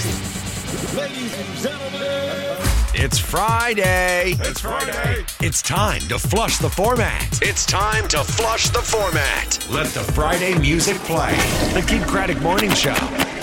Ladies and gentlemen, it's Friday. It's Friday. It's time to flush the format. It's time to flush the format. Let the Friday music play. The Kid Craddock Morning Show.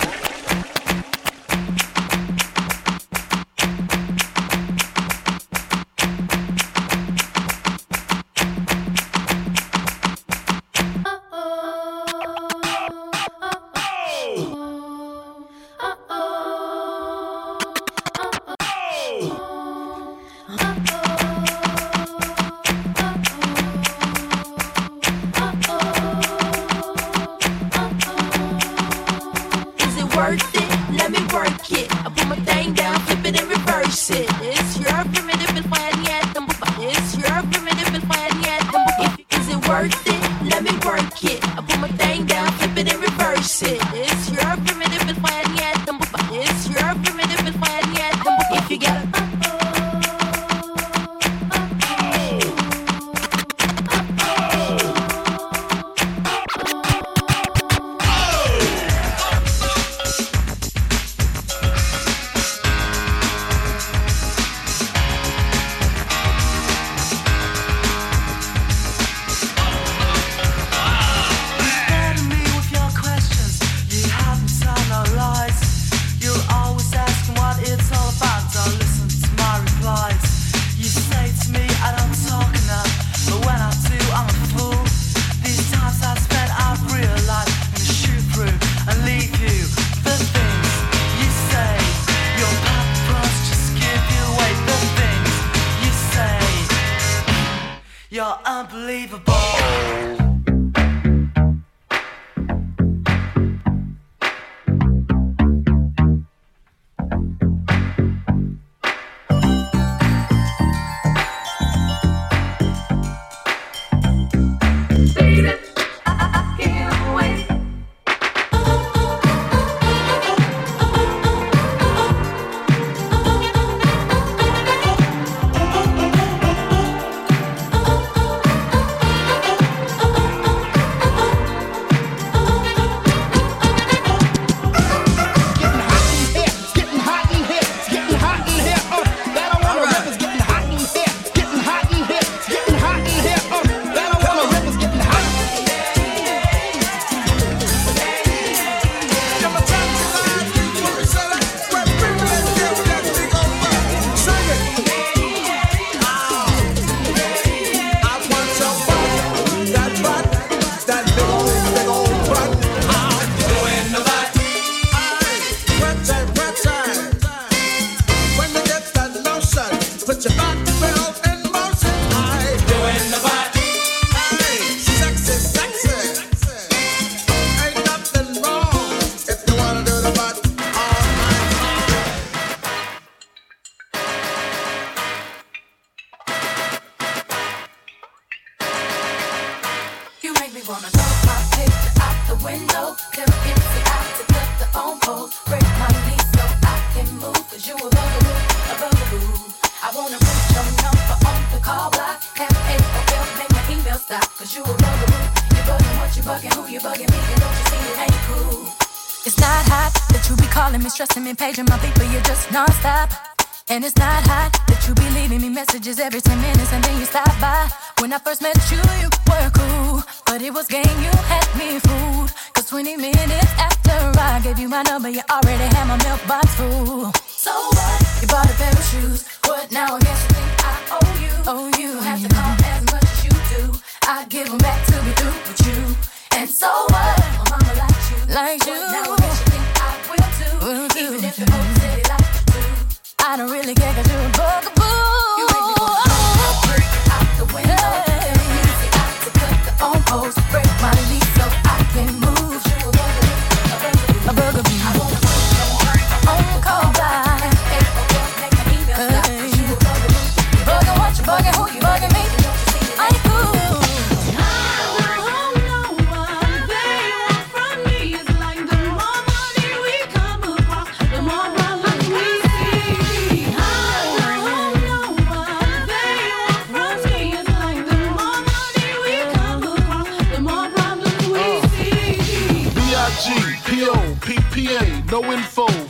Paging my people, you're just non-stop. And it's not hot that you be leaving me messages every 10 minutes and then you stop by. When I first met you, you were cool, but it was game, you had me fooled. Cause 20 minutes after I gave you my number, you already had my mailbox full. So what? You bought a pair of shoes. What now? I guess you think I owe you. Oh, you don't have to call as much as you do. I give them back to be through with you. And so what? My mama likes you. Like you. Now I guess you think I will too. Even if the hope said he liked you too. I don't really care cause you're a bugaboo. You make me wanna break out the window. Hey. Easy out to cut the phone post. Break my lease so I can move. You a bugaboo. A bugaboo. I wanna put your phone call by. Hey, make my email stop. Cause you a bugaboo. You bugging what? You bugging who? You bugging me? I ain't cool. I don't know what they want from me. It's like the more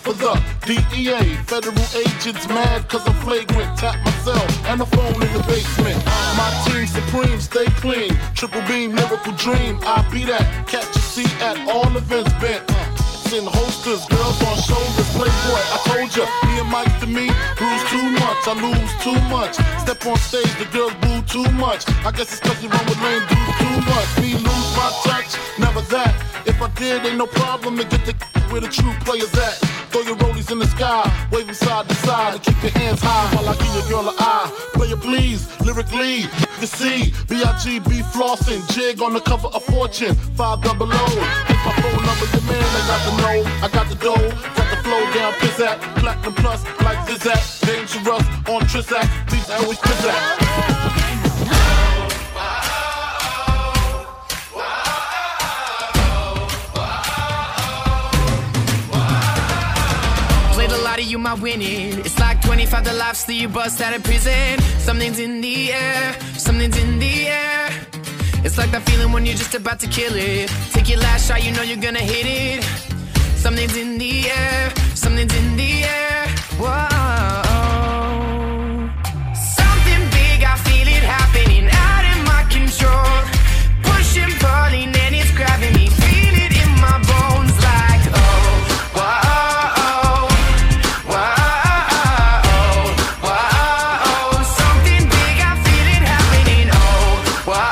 for the DEA. Federal agents mad cause I'm flagrant. Tap myself and the phone in the basement. My team supreme, stay clean. Triple beam, lyrical dream. I be that. Catch a seat at all events bent. In holsters, girls on shoulders, playboy, I told ya, me and Mike to me, bruise too much, I lose too much, step on stage, the girls boo too much, I guess it's cause you run with lame dudes too much, me lose my touch, never that, if I did, ain't no problem to get the where the true players at, throw your rollies in the sky, wave them side to side, and keep your hands high, while I give your girl an eye, play it please, lyrically, you see, B.I.G.B. flossing, jig on the cover of Fortune, 500, it's my phone number, your man, I got the I got the dough, got the flow down, piss at, platinum plus, like Zizak, dangerous, on Trisac, these always piss at. Played a lot of you might win it. It's like 25 the lives that you bust out of prison. Something's in the air, something's in the air. It's like that feeling when you're just about to kill it. Take your last shot, you know you're gonna hit it. Something's in the air, something's in the air. Whoa. Something big, I feel it happening out of my control. Pushing, pulling, and it's grabbing me. Feel it in my bones like, oh, whoa, whoa, whoa. Something big, I feel it happening, oh, whoa.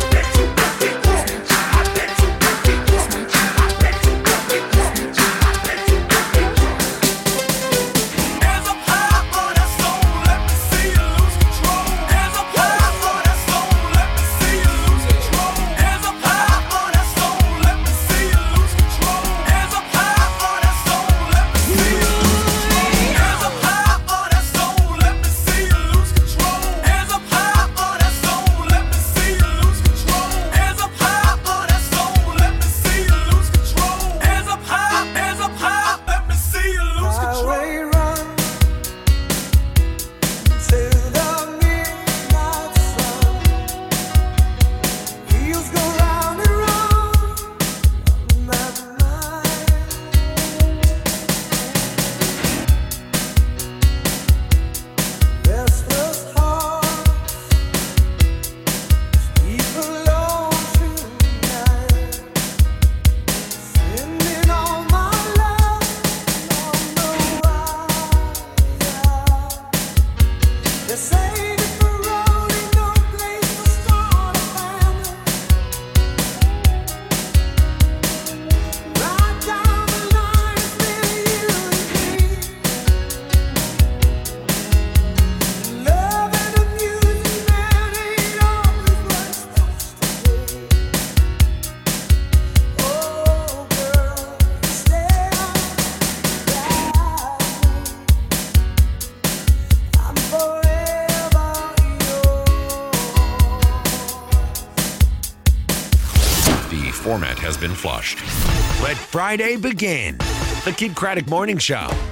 Format has been flushed. Let Friday begin. The Kid Craddock Morning Show.